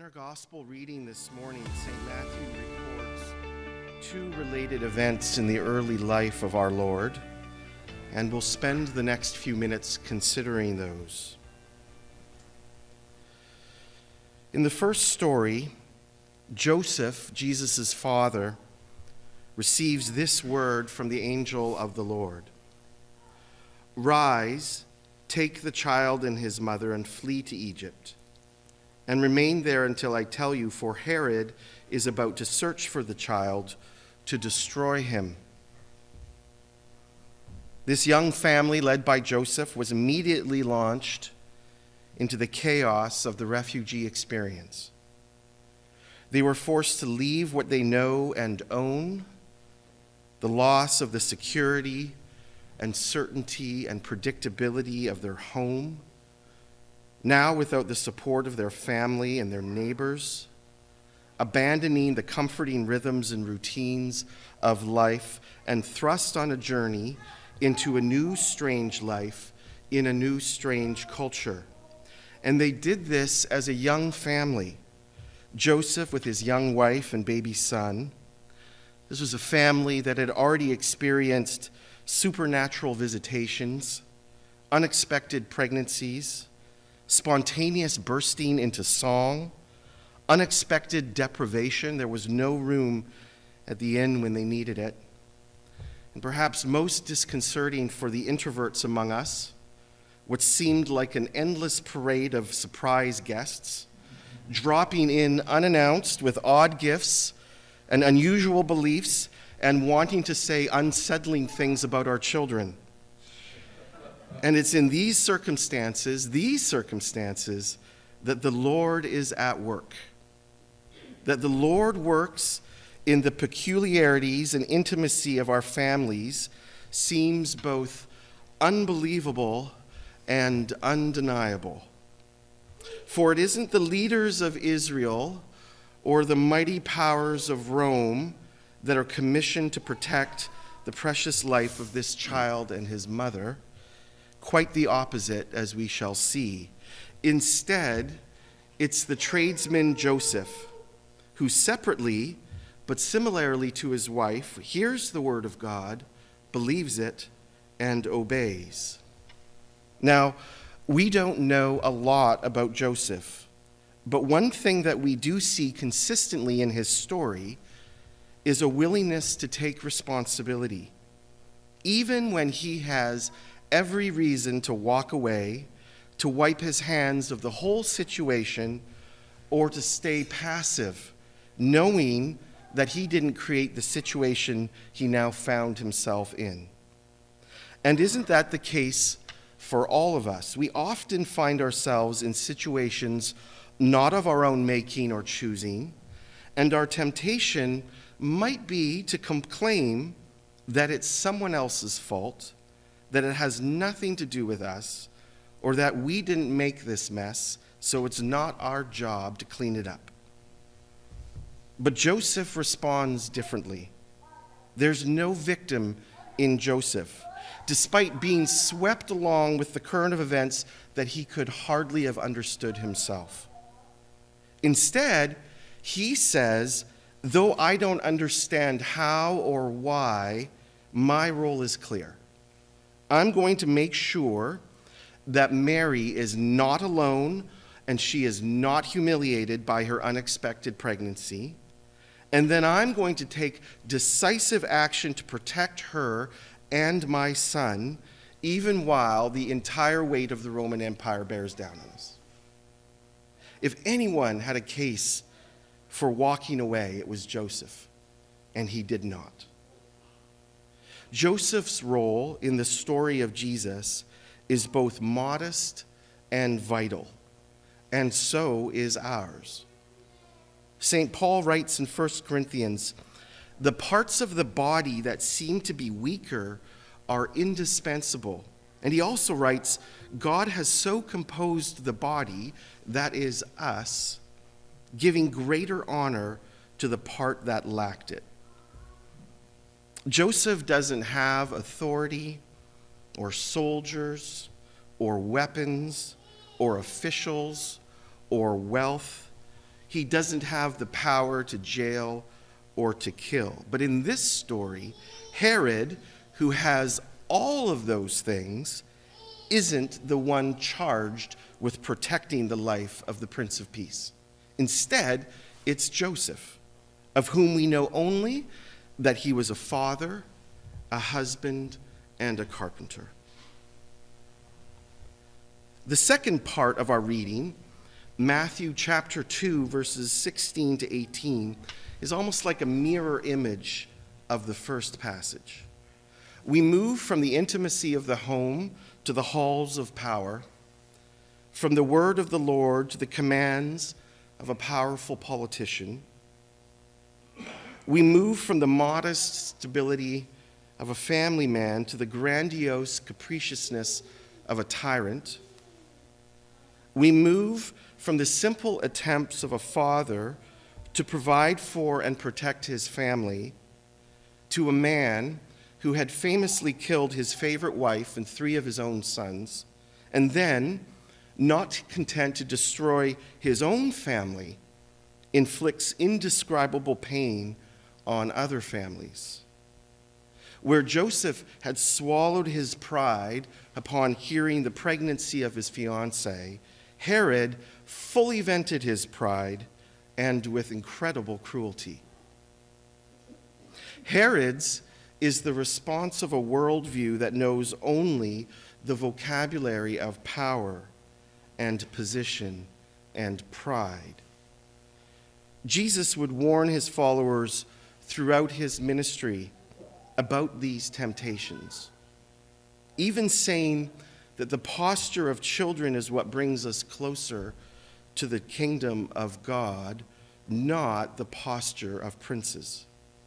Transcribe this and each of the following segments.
In our gospel reading this morning, St. Matthew records two related events in the early life of our Lord, and we'll spend the next few minutes considering those. In the first story, Joseph, Jesus' father, receives this word from the angel of the Lord. "Rise, take the child and his mother and flee to Egypt, and remain there until I tell you, for Herod is about to search for the child to destroy him." This young family, led by Joseph, was immediately launched into the chaos of the refugee experience. They were forced to leave what they know and own, the loss of the security and certainty and predictability of their home, now without the support of their family and their neighbors, abandoning the comforting rhythms and routines of life, and thrust on a journey into a new strange life in a new strange culture. And they did this as a young family. Joseph with his young wife and baby son. This was a family that had already experienced supernatural visitations, unexpected pregnancies, spontaneous bursting into song, unexpected deprivation. There was no room at the inn when they needed it. And perhaps most disconcerting for the introverts among us, what seemed like an endless parade of surprise guests, dropping in unannounced with odd gifts and unusual beliefs and wanting to say unsettling things about our children. And it's in these circumstances, that the Lord is at work. That the Lord works in the peculiarities and intimacy of our families seems both unbelievable and undeniable. For it isn't the leaders of Israel or the mighty powers of Rome that are commissioned to protect the precious life of this child and his mother. Quite the opposite, as we shall see. Instead, it's the tradesman Joseph, who separately, but similarly to his wife, hears the word of God, believes it, and obeys. Now, we don't know a lot about Joseph, but one thing that we do see consistently in his story is a willingness to take responsibility, even when he has every reason to walk away, to wipe his hands of the whole situation, or to stay passive, knowing that he didn't create the situation he now found himself in. And isn't that the case for all of us? We often find ourselves in situations not of our own making or choosing, and our temptation might be to claim that it's someone else's fault, that it has nothing to do with us, or that we didn't make this mess, so it's not our job to clean it up. But Joseph responds differently. There's no victim in Joseph, despite being swept along with the current of events that he could hardly have understood himself. Instead, he says, though I don't understand how or why, my role is clear. I'm going to make sure that Mary is not alone and she is not humiliated by her unexpected pregnancy. And then I'm going to take decisive action to protect her and my son, even while the entire weight of the Roman Empire bears down on us. If anyone had a case for walking away, it was Joseph, and he did not. Joseph's role in the story of Jesus is both modest and vital, and so is ours. St. Paul writes in 1 Corinthians, "The parts of the body that seem to be weaker are indispensable." And he also writes, "God has so composed the body, that is us, giving greater honor to the part that lacked it." Joseph doesn't have authority or soldiers or weapons or officials or wealth. he doesn't have the power to jail or to kill. But in this story, Herod, who has all of those things, isn't the one charged with protecting the life of the Prince of Peace. Instead, it's Joseph, of whom we know only that he was a father, a husband, and a carpenter. The second part of our reading, Matthew chapter 2, verses 16 to 18, is almost like a mirror image of the first passage. We move from the intimacy of the home to the halls of power, from the word of the Lord to the commands of a powerful politician. We move from the modest stability of a family man to the grandiose capriciousness of a tyrant. We move from the simple attempts of a father to provide for and protect his family to a man who had famously killed his favorite wife and 3 of his own sons, and then, not content to destroy his own family, inflicts indescribable pain on other families. Where Joseph had swallowed his pride upon hearing the pregnancy of his fiancée, Herod fully vented his pride, and with incredible cruelty. Herod's is the response of a worldview that knows only the vocabulary of power and position and pride. Jesus would warn his followers throughout his ministry about these temptations, even saying that the posture of children is what brings us closer to the kingdom of God, not the posture of princes.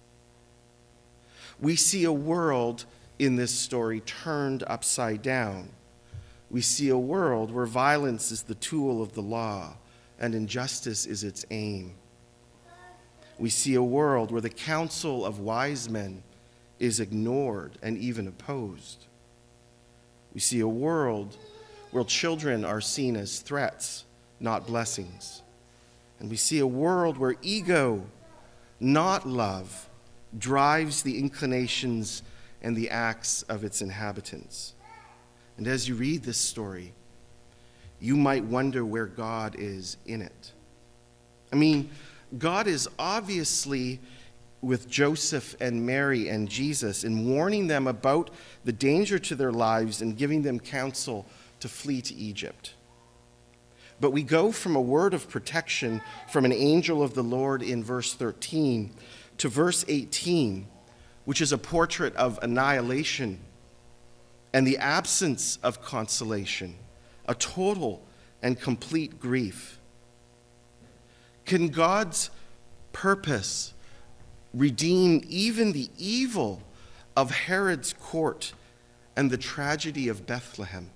We see a world in this story turned upside down. We see a world where violence is the tool of the law and injustice is its aim. We see a world where the counsel of wise men is ignored and even opposed. We see a world where children are seen as threats, not blessings. And we see a world where ego, not love, drives the inclinations and the acts of its inhabitants. And as you read this story, you might wonder where God is in it. I mean, God is obviously with Joseph and Mary and Jesus in warning them about the danger to their lives and giving them counsel to flee to Egypt. But we go from a word of protection from an angel of the Lord in verse 13 to verse 18, which is a portrait of annihilation and the absence of consolation, a total and complete grief. Can God's purpose redeem even the evil of Herod's court and the tragedy of Bethlehem?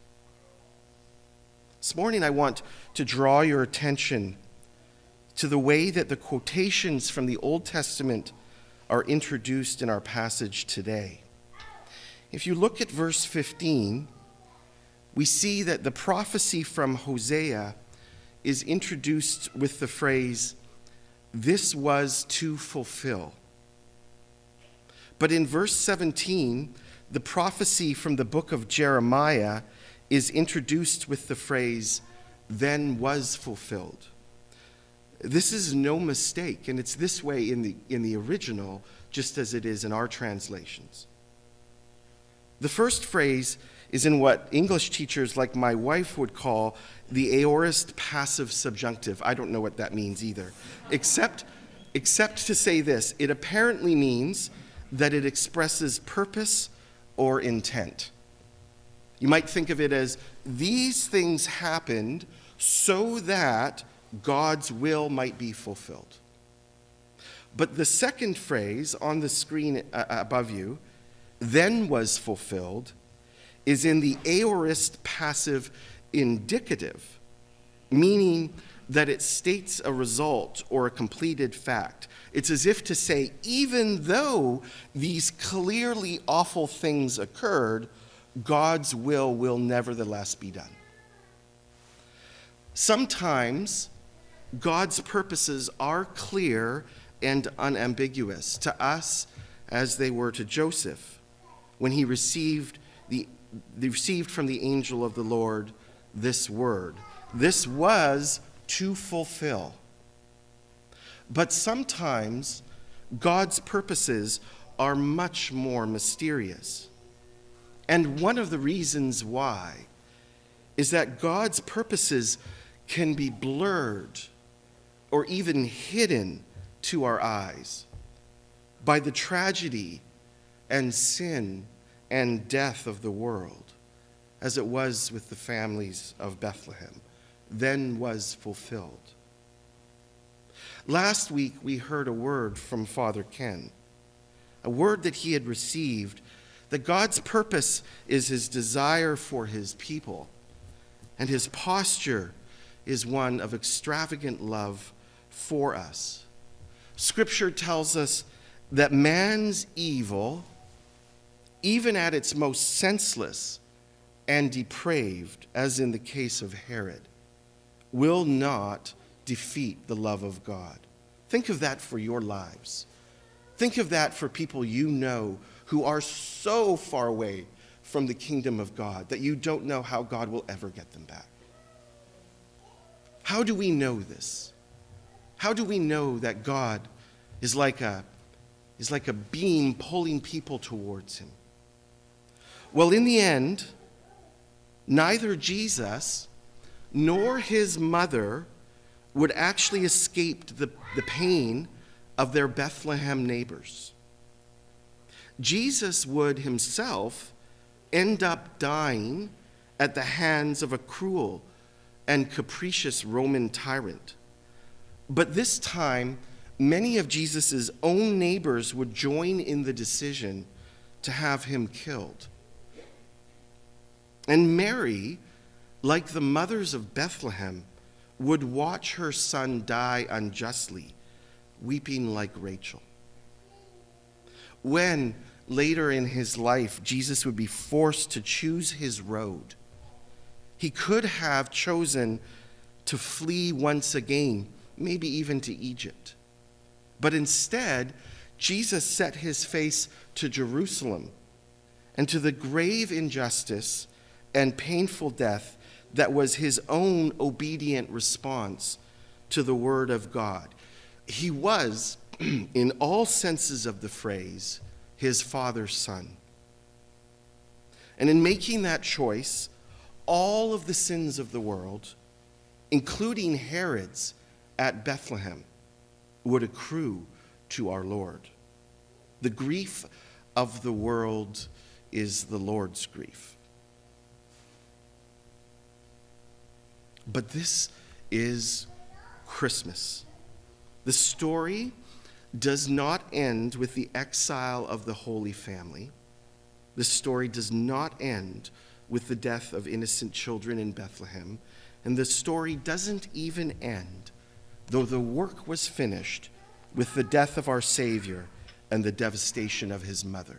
This morning I want to draw your attention to the way that the quotations from the Old Testament are introduced in our passage today. If you look at verse 15, we see that the prophecy from Hosea is introduced with the phrase, "This was to fulfill." But in verse 17, the prophecy from the book of Jeremiah is introduced with the phrase, "Then was fulfilled." This is no mistake, and it's this way in the original, just as it is in our translations. The first phrase is in what English teachers like my wife would call the aorist passive subjunctive. I don't know what that means either, except to say this: it apparently means that it expresses purpose or intent. You might think of it as, these things happened so that God's will might be fulfilled. But the second phrase on the screen above you, "then was fulfilled," is in the aorist passive indicative, meaning that it states a result or a completed fact. It's as if to say, even though these clearly awful things occurred, God's will nevertheless be done. Sometimes God's purposes are clear and unambiguous to us as they were to Joseph when he received from the angel of the Lord this word. This was to fulfill. But sometimes God's purposes are much more mysterious. And one of the reasons why is that God's purposes can be blurred or even hidden to our eyes by the tragedy and sin and death of the world, as it was with the families of Bethlehem, then was fulfilled. Last week, we heard a word from Father Ken, a word that he had received, that God's purpose is his desire for his people, and his posture is one of extravagant love for us. Scripture tells us that man's evil, even at its most senseless and depraved, as in the case of Herod, will not defeat the love of God. Think of that for your lives. Think of that for people you know who are so far away from the kingdom of God that you don't know how God will ever get them back. How do we know this? How do we know that God is like a beam pulling people towards him? Well, in the end, neither Jesus nor his mother would actually escape the pain of their Bethlehem neighbors. Jesus would himself end up dying at the hands of a cruel and capricious Roman tyrant. But this time, many of Jesus' own neighbors would join in the decision to have him killed. And Mary, like the mothers of Bethlehem, would watch her son die unjustly, weeping like Rachel. When, later in his life, Jesus would be forced to choose his road, he could have chosen to flee once again, maybe even to Egypt. But instead, Jesus set his face to Jerusalem and to the grave injustice and painful death that was his own obedient response to the word of God. He was, in all senses of the phrase, his Father's son. And in making that choice, all of the sins of the world, including Herod's at Bethlehem, would accrue to our Lord. The grief of the world is the Lord's grief. But this is Christmas. The story does not end with the exile of the Holy Family. The story does not end with the death of innocent children in Bethlehem. And the story doesn't even end, though the work was finished, with the death of our Savior and the devastation of his mother.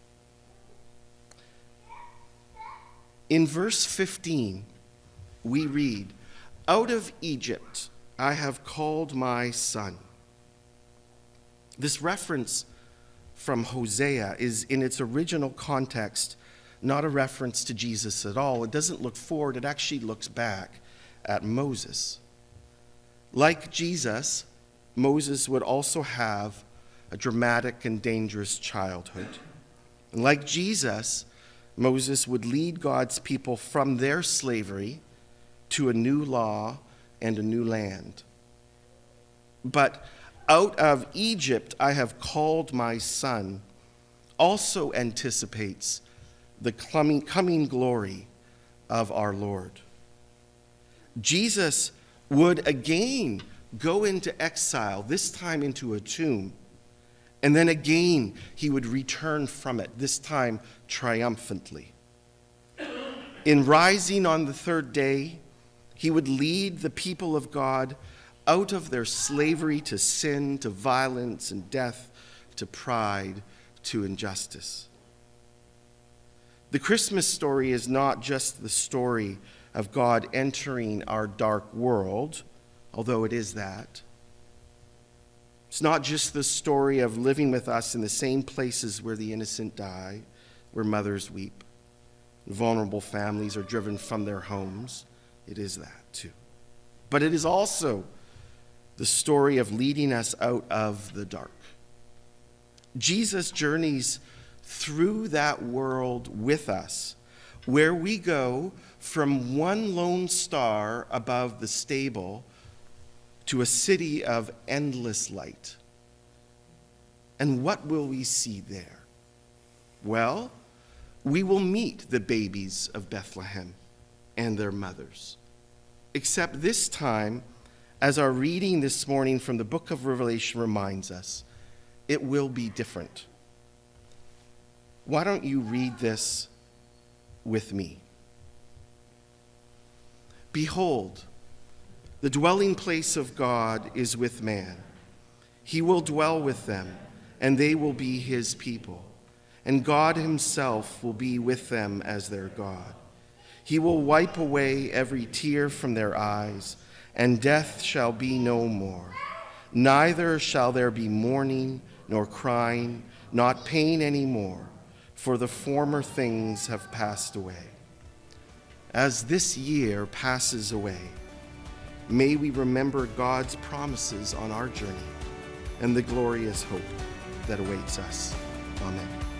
In verse 15, we read, "Out of Egypt I have called my son." This reference from Hosea is, in its original context, not a reference to Jesus at all. It doesn't look forward, it actually looks back at Moses. Like Jesus, Moses would also have a dramatic and dangerous childhood. And like Jesus, Moses would lead God's people from their slavery to a new law and a new land. But "out of Egypt I have called my son" also anticipates the coming glory of our Lord. Jesus would again go into exile, this time into a tomb, and then again he would return from it, this time triumphantly. In rising on the third day, he would lead the people of God out of their slavery to sin, to violence and death, to pride, to injustice. The Christmas story is not just the story of God entering our dark world, although it is that. It's not just the story of living with us in the same places where the innocent die, where mothers weep, vulnerable families are driven from their homes. It is that too. But it is also the story of leading us out of the dark. Jesus journeys through that world with us, where we go from one lone star above the stable to a city of endless light. And what will we see there? Well, we will meet the babies of Bethlehem and their mothers. Except this time, as our reading this morning from the book of Revelation reminds us, it will be different. Why don't you read this with me? Behold, the dwelling place of God is with man. He will dwell with them, and they will be his people. And God himself will be with them as their God. He will wipe away every tear from their eyes, and death shall be no more. Neither shall there be mourning, nor crying, not pain any more, for the former things have passed away. As this year passes away, may we remember God's promises on our journey and the glorious hope that awaits us. Amen.